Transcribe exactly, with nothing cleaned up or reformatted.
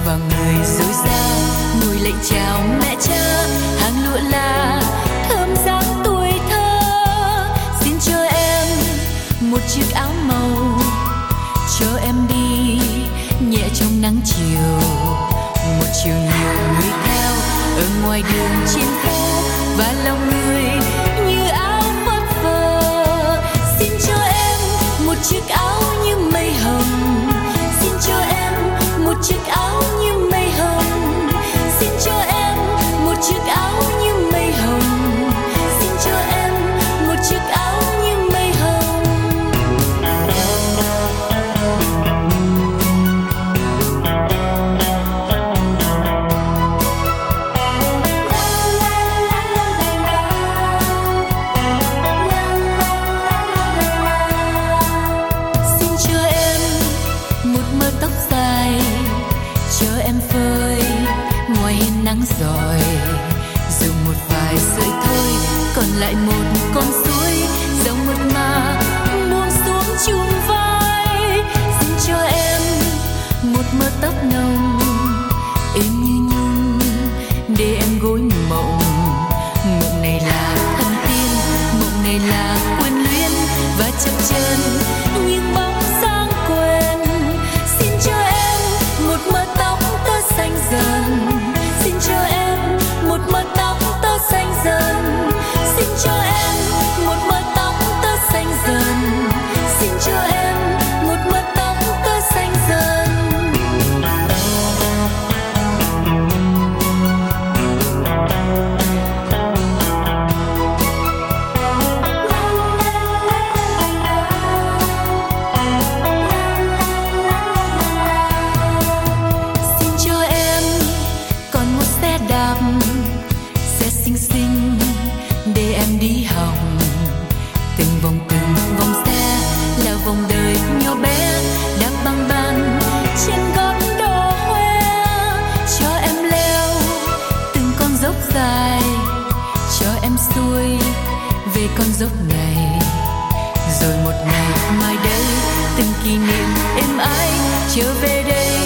vào người dối ra, ngồi lạy chào mẹ cha, hàng lụa là thơm dáng tuổi thơ. Xin cho em một chiếc áo màu, cho em đi nhẹ trong nắng chiều. Một chiều nhiều người theo ở ngoài đường trên phố, và lòng người như áo phất phơ. Xin cho em một chiếc áo như mây hồng, xin cho em một chiếc áo như mây hồng, xin cho em một chiếc áo như mây hồng, xin cho em một chiếc áo như mây hồng. Xin cho em một mớ tóc dài, cho em phơi ngoài hiên nắng rọi, dùng một vài sợi thôi, còn lại một con suối dòng mượt mà buông xuống chùm vai. Xin cho em một mớ tóc nồng êm như nhung, để em gối mộng. Mộng này là thần tiên, mộng này là quyến luyến và chập chờn những bóng dáng quen. Xin cho em một mớ tóc tơ xanh dần, xin cho em một mớ tóc tơ xanh dần, xin cho em một mớ tóc tơ xanh dần, xin cho em một mớ tóc tơ xanh dần. Xin cho em còn một xe đạp, xe xinh xinh để em đi học. Từng vòng từng vòng xe là vòng đời nhỏ bé, đạp băng ban trên gót đỏ hoe. Cho em leo từng con dốc dài, cho em xuôi về con dốc này. Rồi một ngày mai đây, từng kỷ niệm êm ái trở về đây.